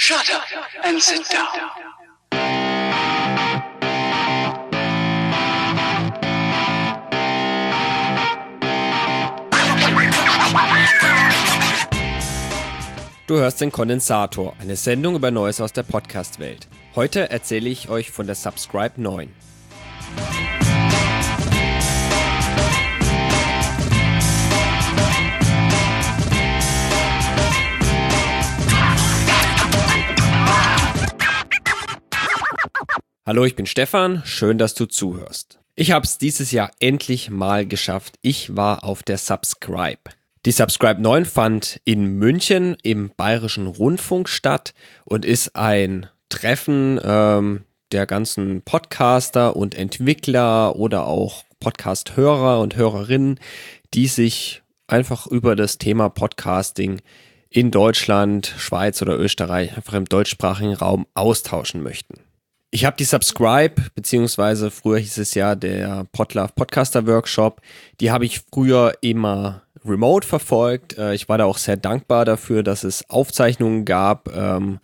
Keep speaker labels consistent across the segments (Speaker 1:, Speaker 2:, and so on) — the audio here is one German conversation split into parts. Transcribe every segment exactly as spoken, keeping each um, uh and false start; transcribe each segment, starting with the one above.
Speaker 1: Shut up and sit down.
Speaker 2: Du hörst den Kondensator, eine Sendung über Neues aus der Podcast-Welt. Heute erzähle ich euch von der Subscribe neun. Hallo, ich bin Stefan, schön, dass du zuhörst. Ich habe es dieses Jahr endlich mal geschafft. Ich war auf der Subscribe. Die Subscribe neun fand in München im Bayerischen Rundfunk statt und ist ein Treffen ähm, der ganzen Podcaster und Entwickler oder auch Podcast-Hörer und Hörerinnen, die sich einfach über das Thema Podcasting in Deutschland, Schweiz oder Österreich, einfach im deutschsprachigen Raum austauschen möchten. Ich habe die Subscribe, beziehungsweise früher hieß es ja der Podlove Podcaster Workshop, die habe ich früher immer remote verfolgt. Ich war da auch sehr dankbar dafür, dass es Aufzeichnungen gab ähm,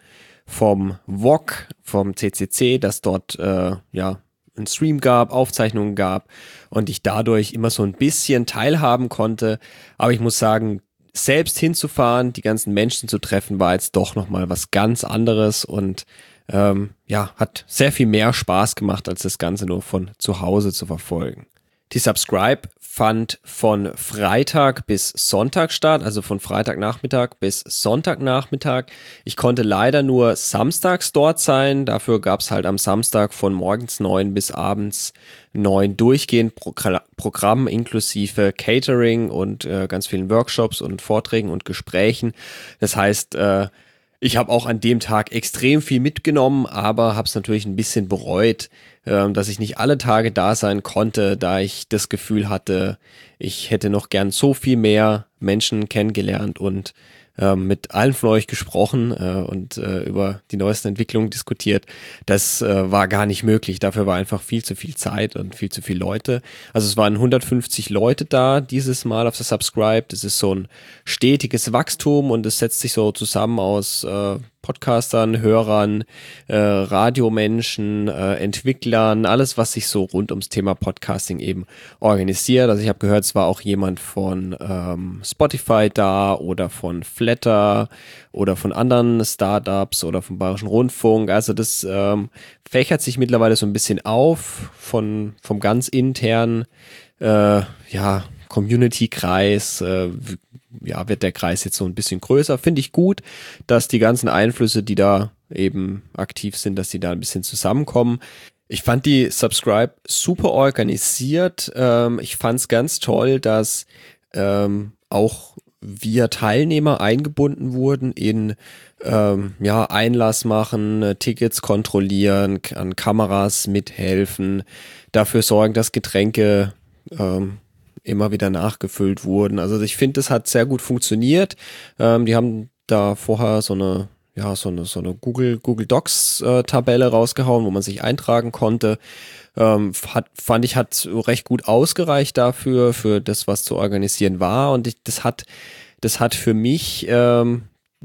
Speaker 2: vom V O C, vom C C C, dass dort äh, ja einen Stream gab, Aufzeichnungen gab und ich dadurch immer so ein bisschen teilhaben konnte. Aber ich muss sagen, selbst hinzufahren, die ganzen Menschen zu treffen, war jetzt doch nochmal was ganz anderes und ähm, ja, hat sehr viel mehr Spaß gemacht, als das Ganze nur von zu Hause zu verfolgen. Die Subscribe fand von Freitag bis Sonntag statt, also von Freitagnachmittag bis Sonntagnachmittag. Ich konnte leider nur samstags dort sein, dafür gab es halt am Samstag von morgens neun bis abends neun durchgehend Progr- Programm inklusive Catering und äh, ganz vielen Workshops und Vorträgen und Gesprächen. Das heißt, äh, ich habe auch an dem Tag extrem viel mitgenommen, aber habe es natürlich ein bisschen bereut, äh, dass ich nicht alle Tage da sein konnte, da ich das Gefühl hatte, ich hätte noch gern so viel mehr Menschen kennengelernt und äh, mit allen von euch gesprochen äh, und äh, über die neuesten Entwicklungen diskutiert. Das äh, war gar nicht möglich. Dafür war einfach viel zu viel Zeit und viel zu viele Leute. Also es waren hundertfünfzig Leute da dieses Mal auf der Subscribe. Das ist so ein stetiges Wachstum und es setzt sich so zusammen aus äh, Podcastern, Hörern, äh, Radiomenschen, äh, Entwicklern, alles, was sich so rund ums Thema Podcasting eben organisiert. Also ich habe gehört, es war auch jemand von ähm, Spotify da oder von Flatter oder von anderen Startups oder vom Bayerischen Rundfunk. Also das ähm, fächert sich mittlerweile so ein bisschen auf von vom ganz internen äh, ja Community-Kreis, äh, ja, wird der Kreis jetzt so ein bisschen größer. Finde ich gut, dass die ganzen Einflüsse, die da eben aktiv sind, dass die da ein bisschen zusammenkommen. Ich fand die Subscribe super organisiert. Ähm, ich fand es ganz toll, dass ähm, auch wir Teilnehmer eingebunden wurden in ähm, ja, Einlass machen, Tickets kontrollieren, an Kameras mithelfen, dafür sorgen, dass Getränke ähm, immer wieder nachgefüllt wurden. Also ich finde, das hat sehr gut funktioniert. Ähm, die haben da vorher so eine, ja, so eine, so eine Google, Google Docs äh, Tabelle rausgehauen, wo man sich eintragen konnte. Ähm, hat, fand ich, hat recht gut ausgereicht dafür, für das, was zu organisieren war. Und ich, das hat, das hat für mich ähm,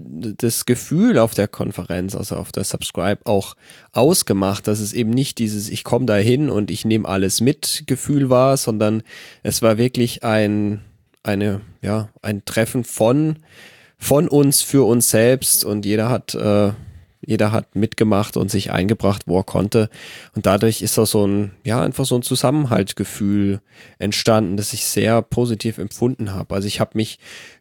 Speaker 2: das Gefühl auf der Konferenz, also auf der Subscribe auch ausgemacht, dass es eben nicht dieses ich komme da hin und ich nehme alles mit Gefühl war, sondern es war wirklich ein eine ja ein Treffen von von uns für uns selbst und jeder hat äh, jeder hat mitgemacht und sich eingebracht, wo er konnte und dadurch ist auch so ein ja einfach so ein Zusammenhaltsgefühl entstanden, das ich sehr positiv empfunden habe. Also ich habe mich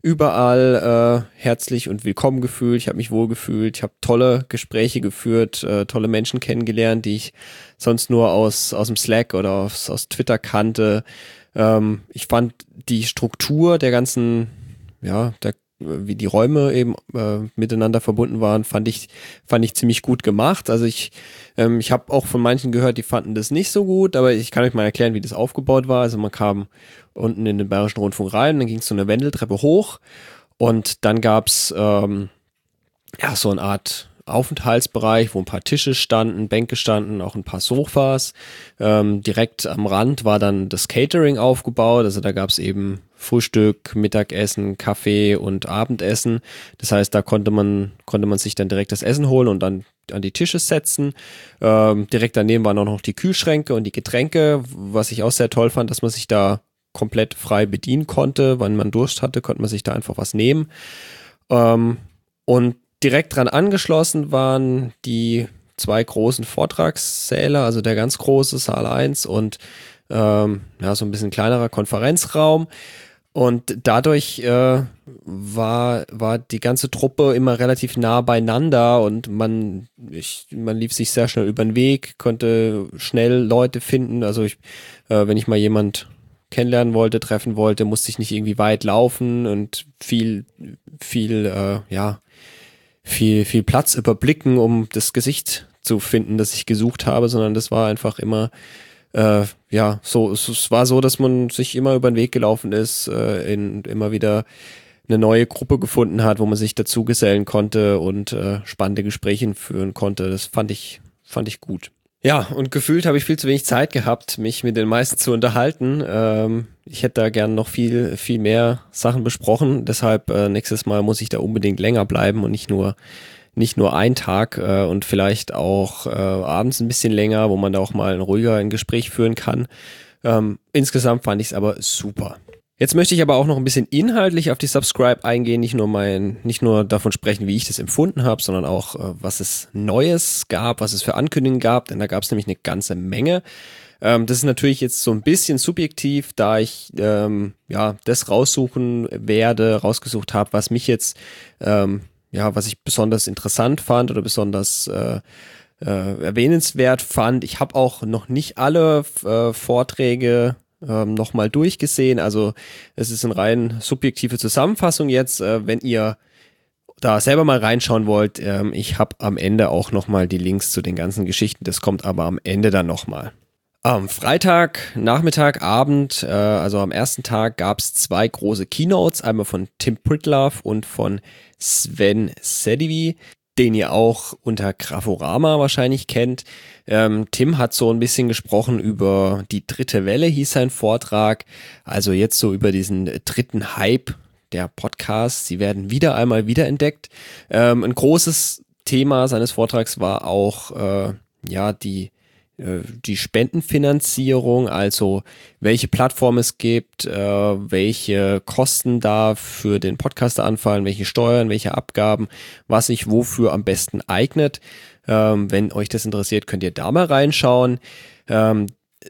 Speaker 2: überall äh, herzlich und willkommen gefühlt, ich habe mich wohl gefühlt, ich habe tolle Gespräche geführt, äh, tolle Menschen kennengelernt, die ich sonst nur aus aus dem Slack oder aus, aus Twitter kannte. Ähm, ich fand die Struktur der ganzen ja der wie die Räume eben äh, miteinander verbunden waren, fand ich fand ich ziemlich gut gemacht. Also ich ähm, ich habe auch von manchen gehört, die fanden das nicht so gut, aber ich kann euch mal erklären, wie das aufgebaut war. Also man kam unten in den Bayerischen Rundfunk rein, dann ging es so eine Wendeltreppe hoch und dann gab's ähm, ja so eine Art Aufenthaltsbereich, wo ein paar Tische standen, Bänke standen, auch ein paar Sofas. Ähm, direkt am Rand war dann das Catering aufgebaut, also da gab es eben Frühstück, Mittagessen, Kaffee und Abendessen. Das heißt, da konnte man konnte man sich dann direkt das Essen holen und dann an die Tische setzen. Ähm, direkt daneben waren auch noch die Kühlschränke und die Getränke, was ich auch sehr toll fand, dass man sich da komplett frei bedienen konnte. Wenn man Durst hatte, konnte man sich da einfach was nehmen. Ähm, und direkt dran angeschlossen waren die zwei großen Vortragssäle, also der ganz große Saal eins und ähm, ja, so ein bisschen kleinerer Konferenzraum. Und dadurch äh, war, war die ganze Truppe immer relativ nah beieinander und man, ich, man lief sich sehr schnell über den Weg, konnte schnell Leute finden. Also ich, äh, wenn ich mal jemand kennenlernen wollte, treffen wollte, musste ich nicht irgendwie weit laufen und viel, viel, äh, ja, viel, viel Platz überblicken, um das Gesicht zu finden, das ich gesucht habe, sondern das war einfach immer Äh, ja, so, es, es war so, dass man sich immer über den Weg gelaufen ist, äh, in, immer wieder eine neue Gruppe gefunden hat, wo man sich dazu gesellen konnte und äh, spannende Gespräche führen konnte. Das fand ich, fand ich gut. Ja, und gefühlt habe ich viel zu wenig Zeit gehabt, mich mit den meisten zu unterhalten. Ähm, ich hätte da gern noch viel, viel mehr Sachen besprochen. Deshalb äh, nächstes Mal muss ich da unbedingt länger bleiben und nicht nur nicht nur ein Tag äh, und vielleicht auch äh, abends ein bisschen länger, wo man da auch mal ruhiger ein Gespräch führen kann. Ähm, insgesamt fand ich es aber super. Jetzt möchte ich aber auch noch ein bisschen inhaltlich auf die Subscribe eingehen, nicht nur mein, nicht nur davon sprechen, wie ich das empfunden habe, sondern auch, äh, was es Neues gab, was es für Ankündigungen gab, denn da gab es nämlich eine ganze Menge. Ähm, das ist natürlich jetzt so ein bisschen subjektiv, da ich ähm, ja das raussuchen werde, rausgesucht habe, was mich jetzt ähm, ja, was ich besonders interessant fand oder besonders äh, äh, erwähnenswert fand. Ich habe auch noch nicht alle äh, Vorträge ähm, nochmal durchgesehen. Also es ist eine rein subjektive Zusammenfassung jetzt. Äh, wenn ihr da selber mal reinschauen wollt, ähm, ich habe am Ende auch nochmal die Links zu den ganzen Geschichten. Das kommt aber am Ende dann nochmal. Am Freitag, Nachmittag, Abend, äh, also am ersten Tag gab es zwei große Keynotes, einmal von Tim Pritlove und von Sven Sedivy, den ihr auch unter Graphorama wahrscheinlich kennt. Ähm, Tim hat so ein bisschen gesprochen über die dritte Welle, hieß sein Vortrag, also jetzt so über diesen dritten Hype der Podcasts. Sie werden wieder einmal wiederentdeckt. Ähm, ein großes Thema seines Vortrags war auch äh, ja die die Spendenfinanzierung, also welche Plattform es gibt, äh, welche Kosten da für den Podcaster anfallen, welche Steuern, welche Abgaben, was sich wofür am besten eignet. Ähm, wenn euch das interessiert, könnt ihr da mal reinschauen. Ähm,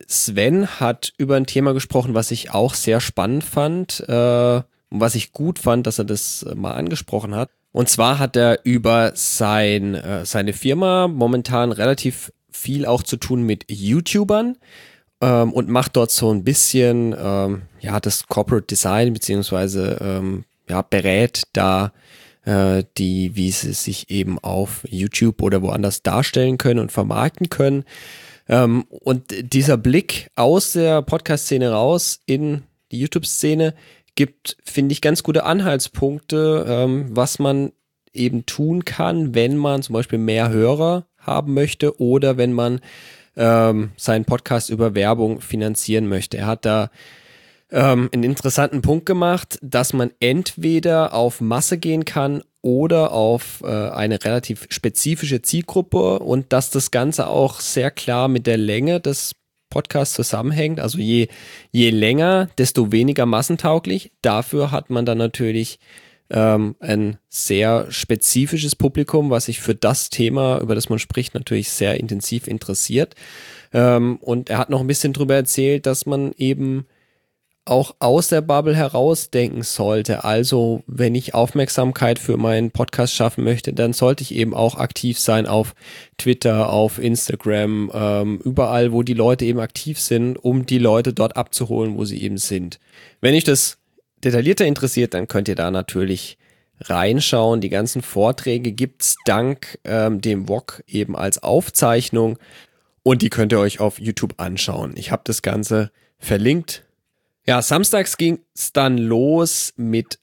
Speaker 2: Sven hat über ein Thema gesprochen, was ich auch sehr spannend fand äh, und was ich gut fand, dass er das mal angesprochen hat. Und zwar hat er über sein, äh, seine Firma momentan relativ viel auch zu tun mit YouTubern ähm, und macht dort so ein bisschen ähm, ja das Corporate Design beziehungsweise ähm, ja berät da äh, die, wie sie sich eben auf YouTube oder woanders darstellen können und vermarkten können. Ähm, und dieser Blick aus der Podcast-Szene raus in die YouTube-Szene gibt, finde ich, ganz gute Anhaltspunkte, ähm, was man eben tun kann, wenn man zum Beispiel mehr Hörer haben möchte oder wenn man ähm, seinen Podcast über Werbung finanzieren möchte. Er hat da ähm, einen interessanten Punkt gemacht, dass man entweder auf Masse gehen kann oder auf äh, eine relativ spezifische Zielgruppe und dass das Ganze auch sehr klar mit der Länge des Podcasts zusammenhängt. Also je, je länger, desto weniger massentauglich. Dafür hat man dann natürlich Ähm, ein sehr spezifisches Publikum, was sich für das Thema, über das man spricht, natürlich sehr intensiv interessiert. Ähm, und er hat noch ein bisschen drüber erzählt, dass man eben auch aus der Bubble herausdenken sollte. Also, wenn ich Aufmerksamkeit für meinen Podcast schaffen möchte, dann sollte ich eben auch aktiv sein auf Twitter, auf Instagram, ähm, überall, wo die Leute eben aktiv sind, um die Leute dort abzuholen, wo sie eben sind. Wenn ich das detaillierter interessiert, dann könnt ihr da natürlich reinschauen. Die ganzen Vorträge gibt's dank ähm, dem V O G eben als Aufzeichnung und die könnt ihr euch auf YouTube anschauen. Ich habe das Ganze verlinkt. Ja, samstags ging's dann los mit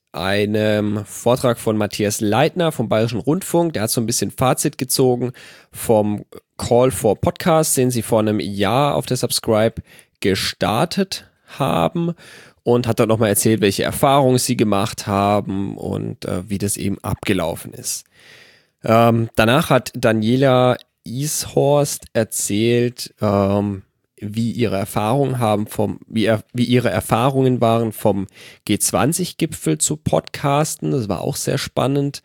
Speaker 2: einem Vortrag von Matthias Leitner vom Bayerischen Rundfunk. Der hat so ein bisschen Fazit gezogen vom Call for Podcast, den sie vor einem Jahr auf der Subscribe gestartet haben, und hat dann nochmal erzählt, welche Erfahrungen sie gemacht haben und äh, wie das eben abgelaufen ist. Ähm, danach hat Daniela Ishorst erzählt, ähm, wie ihre Erfahrungen haben vom, wie, er, wie ihre Erfahrungen waren vom G zwanzig Gipfel zu Podcasten. Das war auch sehr spannend.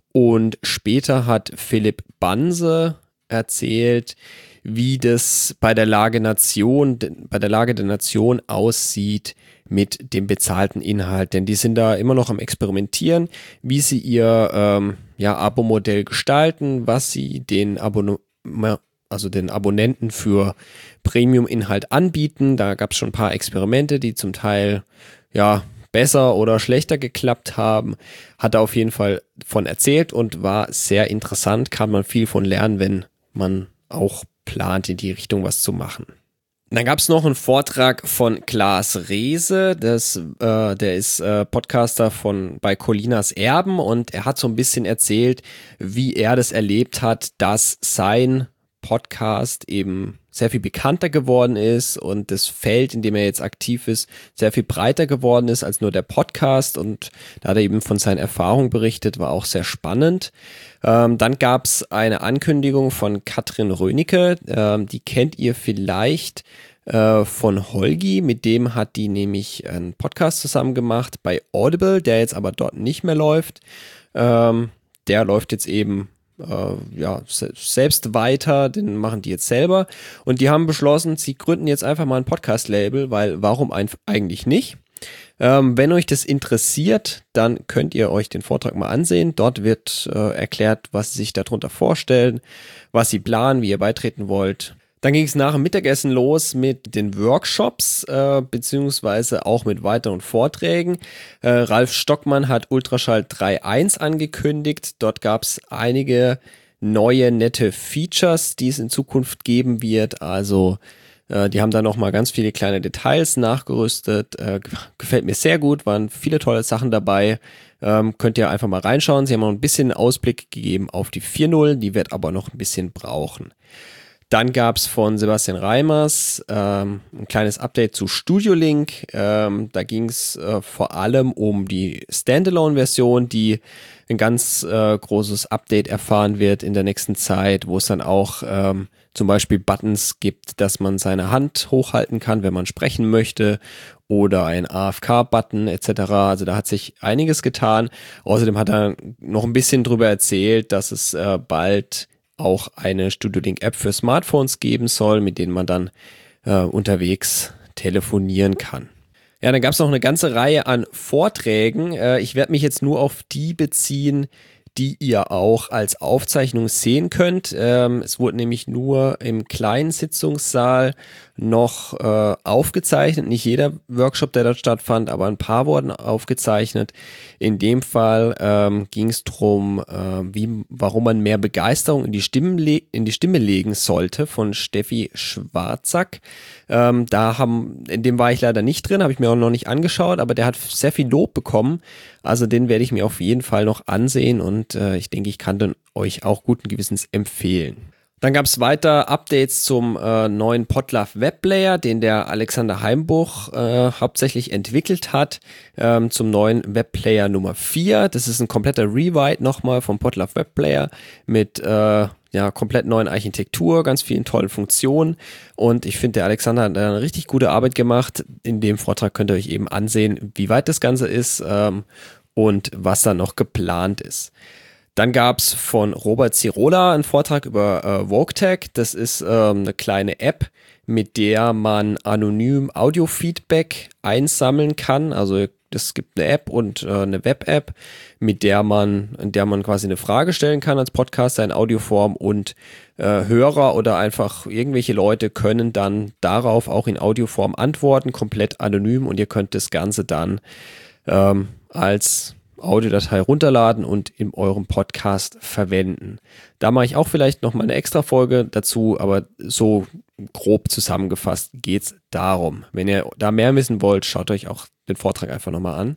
Speaker 2: Und später hat Philipp Banse erzählt, wie das bei der Lage Nation, bei der Lage der Nation aussieht mit dem bezahlten Inhalt. Denn die sind da immer noch am Experimentieren, wie sie ihr ähm, ja, Abo-Modell gestalten, was sie den Abonnementen also den Abonnenten für Premium-Inhalt anbieten. Da gab es schon ein paar Experimente, die zum Teil ja besser oder schlechter geklappt haben. Hat er auf jeden Fall von erzählt und war sehr interessant. Kann man viel von lernen, wenn man auch plant, in die Richtung was zu machen. Dann gab es noch einen Vortrag von Klaas Reese, das, äh, der ist äh, Podcaster von bei Colinas Erben, und er hat so ein bisschen erzählt, wie er das erlebt hat, dass sein Podcast eben sehr viel bekannter geworden ist und das Feld, in dem er jetzt aktiv ist, sehr viel breiter geworden ist als nur der Podcast, und da hat er eben von seinen Erfahrungen berichtet, war auch sehr spannend. Ähm, dann gab es eine Ankündigung von Katrin Rönecke, ähm, die kennt ihr vielleicht äh, von Holgi, mit dem hat die nämlich einen Podcast zusammen gemacht bei Audible, der jetzt aber dort nicht mehr läuft. Ähm, der läuft jetzt eben Äh, ja, selbst weiter, den machen die jetzt selber, und die haben beschlossen, sie gründen jetzt einfach mal ein Podcast-Label, weil warum eigentlich nicht? Ähm, wenn euch das interessiert, dann könnt ihr euch den Vortrag mal ansehen. Dort wird äh, erklärt, was sie sich darunter vorstellen, was sie planen, wie ihr beitreten wollt. Dann ging es nach dem Mittagessen los mit den Workshops, äh, beziehungsweise auch mit weiteren Vorträgen. Äh, Ralf Stockmann hat Ultraschall drei Punkt eins angekündigt. Dort gab es einige neue, nette Features, die es in Zukunft geben wird. Also äh, die haben da nochmal ganz viele kleine Details nachgerüstet. Äh, gefällt mir sehr gut, waren viele tolle Sachen dabei. Ähm, könnt ihr einfach mal reinschauen. Sie haben noch ein bisschen Ausblick gegeben auf die vier Punkt null, die wird aber noch ein bisschen brauchen. Dann gab es von Sebastian Reimers ähm, ein kleines Update zu Studio Link. Ähm, da ging es äh, vor allem um die Standalone-Version, die ein ganz äh, großes Update erfahren wird in der nächsten Zeit, wo es dann auch ähm, zum Beispiel Buttons gibt, dass man seine Hand hochhalten kann, wenn man sprechen möchte, oder ein A F K-Button et cetera. Also da hat sich einiges getan. Außerdem hat er noch ein bisschen drüber erzählt, dass es äh, bald auch eine Studio Link App für Smartphones geben soll, mit denen man dann äh, unterwegs telefonieren kann. Ja, dann gab es noch eine ganze Reihe an Vorträgen. Äh, ich werde mich jetzt nur auf die beziehen, die ihr auch als Aufzeichnung sehen könnt. Ähm, es wurde nämlich nur im kleinen Sitzungssaal noch äh, aufgezeichnet. Nicht jeder Workshop, der dort stattfand, aber ein paar wurden aufgezeichnet. In dem Fall ähm, ging es darum, äh, wie, warum man mehr Begeisterung in die, Stimmen le- in die Stimme legen sollte, von Steffi Schwarzack. Ähm, da haben, in dem war ich leider nicht drin, habe ich mir auch noch nicht angeschaut, aber der hat sehr viel Lob bekommen. Also den werde ich mir auf jeden Fall noch ansehen, und äh, ich denke, ich kann den euch auch guten Gewissens empfehlen. Dann gab es weiter Updates zum äh, neuen Podlove Webplayer, den der Alexander Heimbuch äh, hauptsächlich entwickelt hat, ähm, zum neuen Webplayer Nummer vier. Das ist ein kompletter Rewrite nochmal vom Podlove Webplayer mit äh, ja, komplett neuen Architektur, ganz vielen tollen Funktionen, und ich finde, der Alexander hat eine richtig gute Arbeit gemacht. In dem Vortrag könnt ihr euch eben ansehen, wie weit das Ganze ist ähm, und was da noch geplant ist. Dann gab es von Robert Zirola einen Vortrag über äh, VogueTag. Das ist ähm, eine kleine App, mit der man anonym Audio-Feedback einsammeln kann. Also es gibt eine App und äh, eine Web-App, mit der man, in der man quasi eine Frage stellen kann als Podcaster in Audioform, und äh, Hörer oder einfach irgendwelche Leute können dann darauf auch in Audioform antworten, komplett anonym, und ihr könnt das Ganze dann ähm, als Audiodatei runterladen und in eurem Podcast verwenden. Da mache ich auch vielleicht noch mal eine extra Folge dazu, aber so grob zusammengefasst geht's darum. Wenn ihr da mehr wissen wollt, schaut euch auch den Vortrag einfach nochmal an.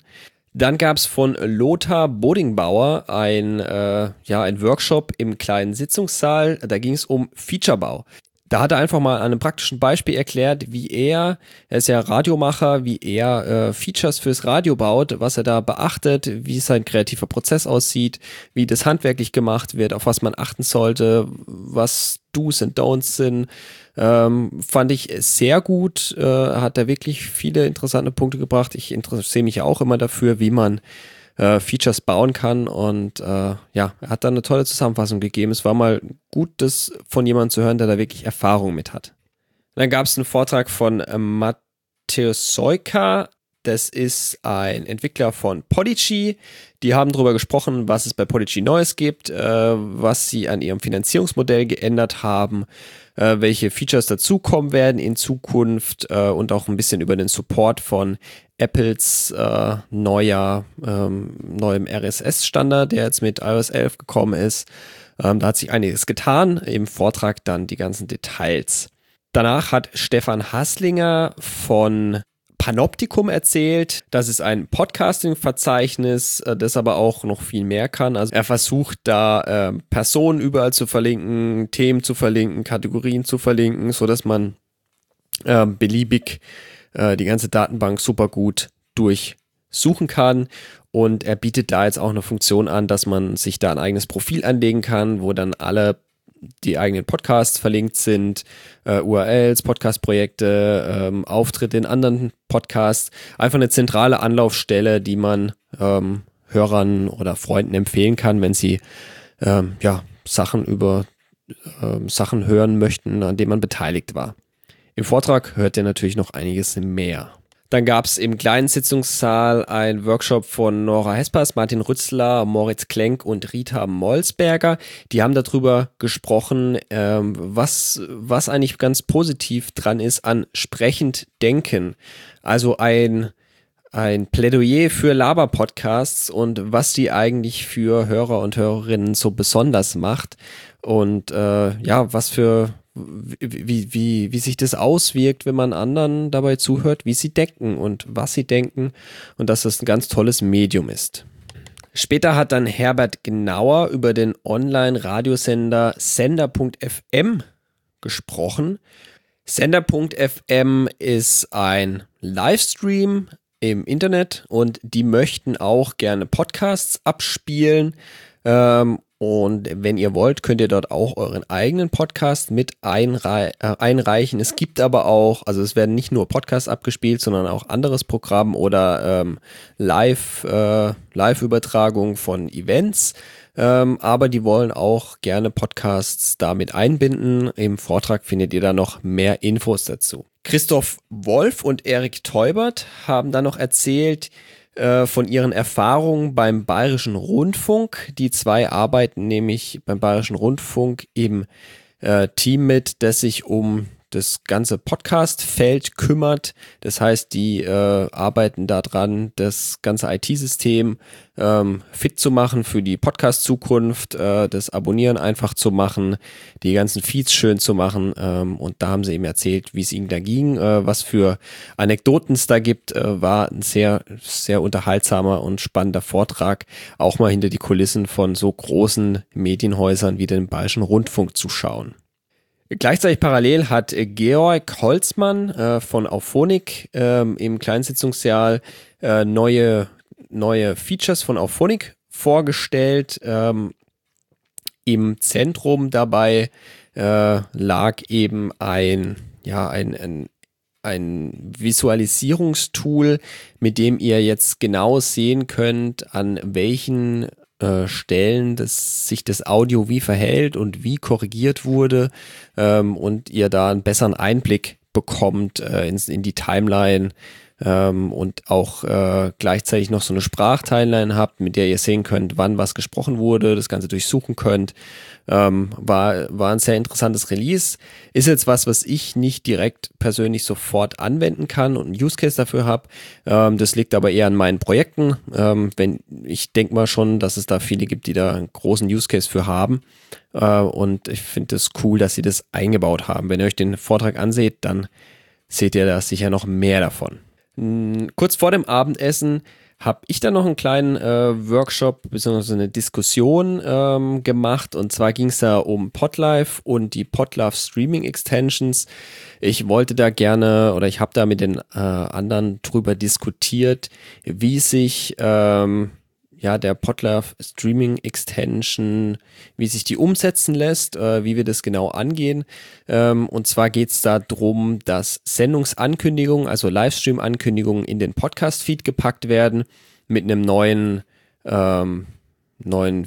Speaker 2: Dann gab es von Lothar Bodingbauer ein, äh, ja, ein Workshop im kleinen Sitzungssaal. Da ging es um Featurebau. Da hat er einfach mal an einem praktischen Beispiel erklärt, wie er, er ist ja Radiomacher, wie er äh, Features fürs Radio baut, was er da beachtet, wie sein kreativer Prozess aussieht, wie das handwerklich gemacht wird, auf was man achten sollte, was Do's und Don'ts sind. Ähm, fand ich sehr gut, äh, hat er wirklich viele interessante Punkte gebracht. Ich interessiere mich ja auch immer dafür, wie man äh, Features bauen kann, und äh, ja, er hat da eine tolle Zusammenfassung gegeben. Es war mal gut, das von jemandem zu hören, der da wirklich Erfahrung mit hat. Dann gab es einen Vortrag von äh, Mateusz Sojka. Das ist ein Entwickler von Podigy. Die haben darüber gesprochen, was es bei Podigy Neues gibt, äh, was sie an ihrem Finanzierungsmodell geändert haben, äh, welche Features dazukommen werden in Zukunft, äh, und auch ein bisschen über den Support von Apples äh, neuer, ähm, neuem R S S-Standard, der jetzt mit i O S elf gekommen ist. Ähm, da hat sich einiges getan. Im Vortrag dann die ganzen Details. Danach hat Stefan Hasslinger von Panoptikum erzählt. Das ist ein Podcasting-Verzeichnis, das aber auch noch viel mehr kann. Also er versucht da äh, Personen überall zu verlinken, Themen zu verlinken, Kategorien zu verlinken, so dass man äh, beliebig äh, die ganze Datenbank super gut durchsuchen kann. Und er bietet da jetzt auch eine Funktion an, dass man sich da ein eigenes Profil anlegen kann, wo dann alle die eigenen Podcasts verlinkt sind, äh, U R Ls, Podcast-Projekte, ähm, Auftritte in anderen Podcasts. Einfach eine zentrale Anlaufstelle, die man ähm, Hörern oder Freunden empfehlen kann, wenn sie ähm, ja, Sachen über ähm, Sachen hören möchten, an denen man beteiligt war. Im Vortrag hört ihr natürlich noch einiges mehr. Dann gab es im kleinen Sitzungssaal einen Workshop von Nora Hespers, Martin Rützler, Moritz Klenk und Rita Molsberger. Die haben darüber gesprochen, ähm, was, was eigentlich ganz positiv dran ist an sprechend denken. Also ein, ein Plädoyer für Laber-Podcasts und was die eigentlich für Hörer und Hörerinnen so besonders macht. Und äh, ja, was für Wie, wie, wie sich das auswirkt, wenn man anderen dabei zuhört, wie sie denken und was sie denken, und dass das ein ganz tolles Medium ist. Später hat dann Herbert Gnauer über den Online-Radiosender Sender Punkt F M gesprochen. Sender Punkt F M ist ein Livestream im Internet, und die möchten auch gerne Podcasts abspielen. Ähm, Und wenn ihr wollt, könnt ihr dort auch euren eigenen Podcast mit einrei- äh, einreichen. Es gibt aber auch, also es werden nicht nur Podcasts abgespielt, sondern auch anderes Programm oder ähm, Live, äh, Live-Übertragung von Events. Ähm, aber die wollen auch gerne Podcasts damit einbinden. Im Vortrag findet ihr da noch mehr Infos dazu. Christoph Wolf und Erik Teubert haben dann noch erzählt von ihren Erfahrungen beim Bayerischen Rundfunk. Die zwei arbeiten nämlich beim Bayerischen Rundfunk im äh, Team mit, das sich um das ganze Podcast-Feld kümmert. Das heißt, die äh, arbeiten daran, das ganze I T-System ähm, fit zu machen für die Podcast-Zukunft, äh, das Abonnieren einfach zu machen, die ganzen Feeds schön zu machen. Ähm, und da haben sie eben erzählt, wie es ihnen da ging, äh, was für Anekdoten es da gibt. Äh, war ein sehr, sehr unterhaltsamer und spannender Vortrag, auch mal hinter die Kulissen von so großen Medienhäusern wie dem Bayerischen Rundfunk zu schauen. Gleichzeitig parallel hat Georg Holzmann äh, von Auphonic ähm, im Kleinsitzungssaal äh, neue, neue Features von Auphonic vorgestellt. Ähm, Im Zentrum dabei äh, lag eben ein, ja, ein, ein, ein Visualisierungstool, mit dem ihr jetzt genau sehen könnt, an welchen Stellen, dass sich das Audio wie verhält und wie korrigiert wurde, ähm, und ihr da einen besseren Einblick bekommt äh, in, in die Timeline, ähm, und auch äh, gleichzeitig noch so eine Sprachtimeline habt, mit der ihr sehen könnt, wann was gesprochen wurde, das Ganze durchsuchen könnt. Ähm, war, war ein sehr interessantes Release. Ist jetzt was, was ich nicht direkt persönlich sofort anwenden kann und einen Use Case dafür habe. Ähm, das liegt aber eher an meinen Projekten. Ähm, wenn, ich denke mal schon, dass es da viele gibt, die da einen großen Use Case für haben. Äh, und ich finde es cool, dass sie das eingebaut haben. Wenn ihr euch den Vortrag anseht, dann seht ihr da sicher noch mehr davon. Kurz vor dem Abendessen habe ich dann noch einen kleinen äh, Workshop bzw. eine Diskussion ähm, gemacht. Und zwar ging es da um Podlife und die Podlove Streaming Extensions. Ich wollte da gerne oder ich habe da mit den äh, anderen drüber diskutiert, wie sich ähm, ja der Podlove Streaming Extension, wie sich die umsetzen lässt, äh, wie wir das genau angehen. Ähm, und zwar geht es da darum, dass Sendungsankündigungen, also Livestream-Ankündigungen in den Podcast-Feed gepackt werden mit einem neuen ähm, neuen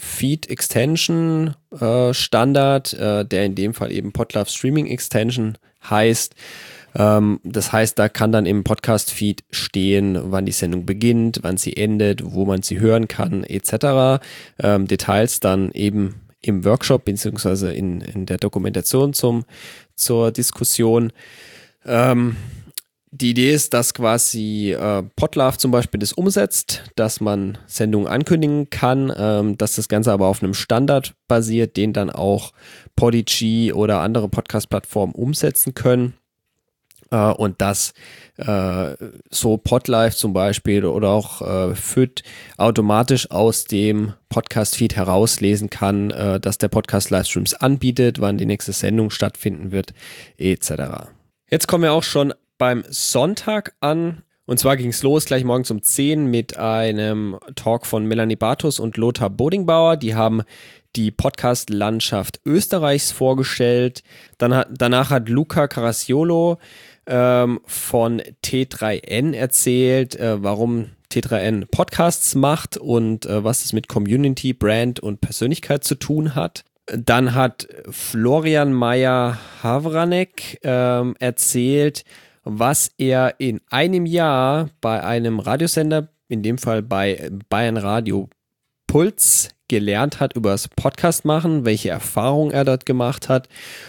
Speaker 2: Feed-Extension-Standard, äh, äh, der in dem Fall eben Podlove Streaming Extension heißt. Ähm, das heißt, da kann dann im Podcast-Feed stehen, wann die Sendung beginnt, wann sie endet, wo man sie hören kann, et cetera. Ähm, Details dann eben im Workshop beziehungsweise in, in der Dokumentation zum, zur Diskussion. Ähm, Die Idee ist, dass quasi äh, Podlove zum Beispiel das umsetzt, dass man Sendungen ankündigen kann, ähm, dass das Ganze aber auf einem Standard basiert, den dann auch Podigy oder andere Podcast-Plattformen umsetzen können. Äh, und dass äh, so Podlife zum Beispiel oder auch äh, F Y D automatisch aus dem Podcast-Feed herauslesen kann, äh, dass der Podcast Livestreams anbietet, wann die nächste Sendung stattfinden wird, et cetera. Jetzt kommen wir auch schon beim Sonntag an. Und zwar ging es los gleich morgens um zehn mit einem Talk von Melanie Bartos und Lothar Bodingbauer. Die haben die Podcast-Landschaft Österreichs vorgestellt. Dann hat, danach hat Luca Caracciolo ähm, von T drei N erzählt, äh, warum T drei N Podcasts macht und äh, was es mit Community, Brand und Persönlichkeit zu tun hat. Dann hat Florian Meyer-Havranek ähm, erzählt, was er in einem Jahr bei einem Radiosender, in dem Fall bei Bayern Radio Puls, gelernt hat über das Podcast machen, welche Erfahrungen er dort gemacht hat.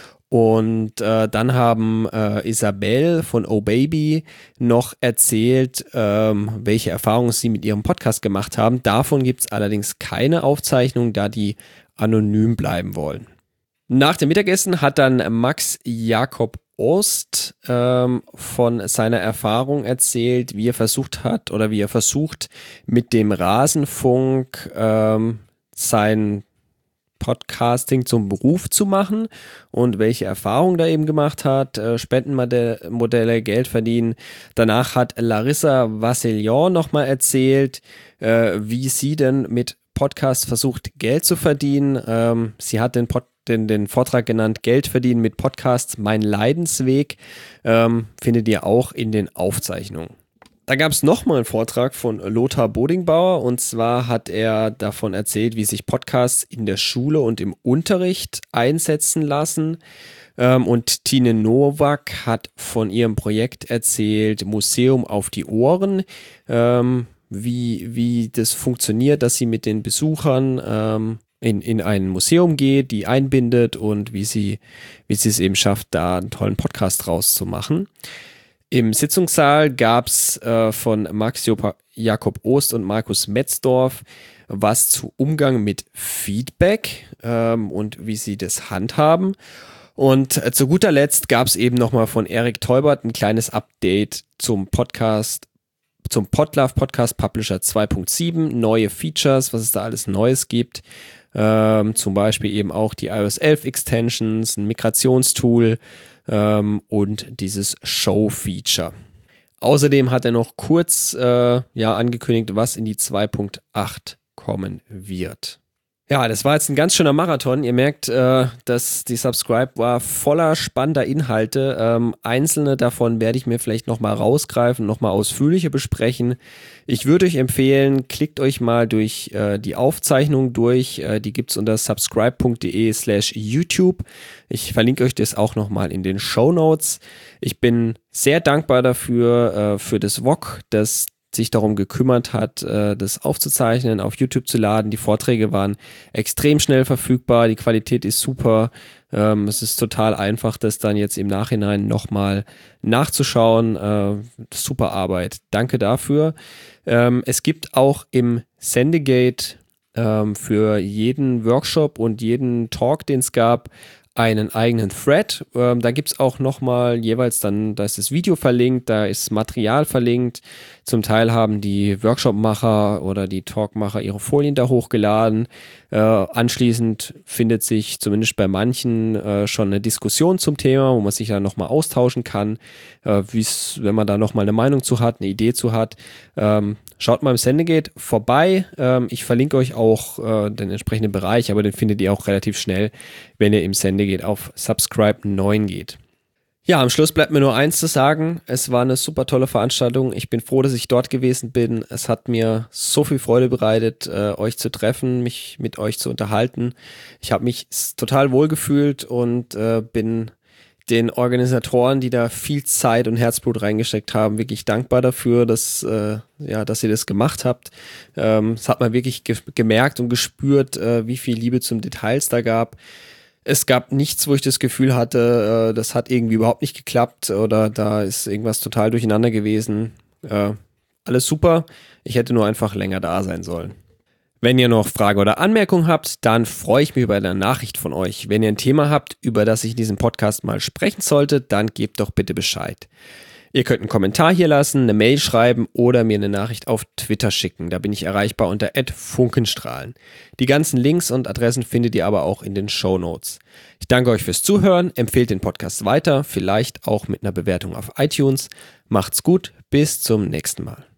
Speaker 2: Und äh, dann haben äh, Isabel von Oh Baby noch erzählt, ähm, welche Erfahrungen sie mit ihrem Podcast gemacht haben. Davon gibt es allerdings keine Aufzeichnung, da die anonym bleiben wollen. Nach dem Mittagessen hat dann Max Jakob Ost ähm, von seiner Erfahrung erzählt, wie er versucht hat oder wie er versucht mit dem Rasenfunk ähm, sein Podcasting zum Beruf zu machen und welche Erfahrungen da eben gemacht hat, äh, Spendenmodelle, Geld verdienen. Danach hat Larissa Vassilion nochmal erzählt, äh, wie sie denn mit Podcasts versucht, Geld zu verdienen. Ähm, sie hat den, Pod, den, den Vortrag genannt, Geld verdienen mit Podcasts, mein Leidensweg, ähm, findet ihr auch in den Aufzeichnungen. Da gab es nochmal einen Vortrag von Lothar Bodingbauer, und zwar hat er davon erzählt, wie sich Podcasts in der Schule und im Unterricht einsetzen lassen. Ähm, und Tine Nowak hat von ihrem Projekt erzählt, Museum auf die Ohren, ähm, wie, wie das funktioniert, dass sie mit den Besuchern ähm, in, in ein Museum geht, die einbindet und wie sie, wie sie es eben schafft, da einen tollen Podcast draus zu machen. Im Sitzungssaal gab es äh, von Max Jopa- Jakob Ost und Markus Metzdorf was zu Umgang mit Feedback ähm, und wie sie das handhaben. Und äh, zu guter Letzt gab es eben nochmal von Erik Teubert ein kleines Update zum Podcast, zum Podlove Podcast Publisher zwei Punkt sieben, neue Features, was es da alles Neues gibt. Ähm, zum Beispiel eben auch die iOS elf Extensions, ein Migrationstool ähm, und dieses Show-Feature. Außerdem hat er noch kurz äh, ja, angekündigt, was in die zwei Punkt acht kommen wird. Ja, das war jetzt ein ganz schöner Marathon. Ihr merkt, äh, dass die Subscribe war voller spannender Inhalte. Ähm, einzelne davon werde ich mir vielleicht nochmal rausgreifen, nochmal ausführlicher besprechen. Ich würde euch empfehlen, klickt euch mal durch äh, die Aufzeichnung durch. Äh, die gibt's unter subscribe.de slash YouTube. Ich verlinke euch das auch nochmal in den Shownotes. Ich bin sehr dankbar dafür, äh, für das V O G, das sich darum gekümmert hat, das aufzuzeichnen, auf YouTube zu laden. Die Vorträge waren extrem schnell verfügbar, die Qualität ist super. Es ist total einfach, das dann jetzt im Nachhinein nochmal nachzuschauen. Super Arbeit. Danke dafür. Es gibt auch im Sendegate für jeden Workshop und jeden Talk, den es gab, einen eigenen Thread. Ähm, da gibt es auch nochmal jeweils dann, da ist das Video verlinkt, da ist Material verlinkt. Zum Teil haben die Workshop-Macher oder die Talkmacher ihre Folien da hochgeladen. Äh, anschließend findet sich zumindest bei manchen äh, schon eine Diskussion zum Thema, wo man sich dann nochmal austauschen kann, äh, wie's, wenn man da nochmal eine Meinung zu hat, eine Idee zu hat. Ähm, schaut mal im Sendegate vorbei. Ähm, ich verlinke euch auch äh, den entsprechenden Bereich, aber den findet ihr auch relativ schnell, wenn ihr im Sendegate auf Subscribe neun geht. Ja, am Schluss bleibt mir nur eins zu sagen. Es war eine super tolle Veranstaltung. Ich bin froh, dass ich dort gewesen bin. Es hat mir so viel Freude bereitet, äh, euch zu treffen, mich mit euch zu unterhalten. Ich habe mich total wohl gefühlt und äh, bin den Organisatoren, die da viel Zeit und Herzblut reingesteckt haben, wirklich dankbar dafür, dass, äh, ja, dass ihr das gemacht habt. Ähm, das hat man wirklich ge- gemerkt und gespürt, äh, wie viel Liebe zum Details da gab. Es gab nichts, wo ich das Gefühl hatte, äh, das hat irgendwie überhaupt nicht geklappt oder da ist irgendwas total durcheinander gewesen. Äh, alles super. Ich hätte nur einfach länger da sein sollen. Wenn ihr noch Fragen oder Anmerkungen habt, dann freue ich mich über eine Nachricht von euch. Wenn ihr ein Thema habt, über das ich in diesem Podcast mal sprechen sollte, dann gebt doch bitte Bescheid. Ihr könnt einen Kommentar hier lassen, eine Mail schreiben oder mir eine Nachricht auf Twitter schicken. Da bin ich erreichbar unter at funkenstrahlen. Die ganzen Links und Adressen findet ihr aber auch in den Shownotes. Ich danke euch fürs Zuhören, empfehlt den Podcast weiter, vielleicht auch mit einer Bewertung auf iTunes. Macht's gut, bis zum nächsten Mal.